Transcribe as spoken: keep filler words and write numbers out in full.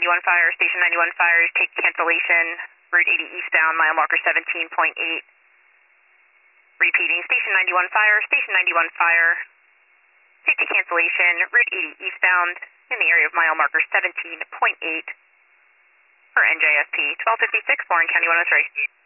ninety-one Fire, Station ninety-one Fire, take cancellation, Route eighty eastbound, mile marker seventeen point eight. Repeating, Station ninety-one Fire, Station ninety-one Fire, take the cancellation, Route eighty eastbound, in the area of mile marker seventeen point eight for N J S P twelve fifty-six, Warren County one oh three.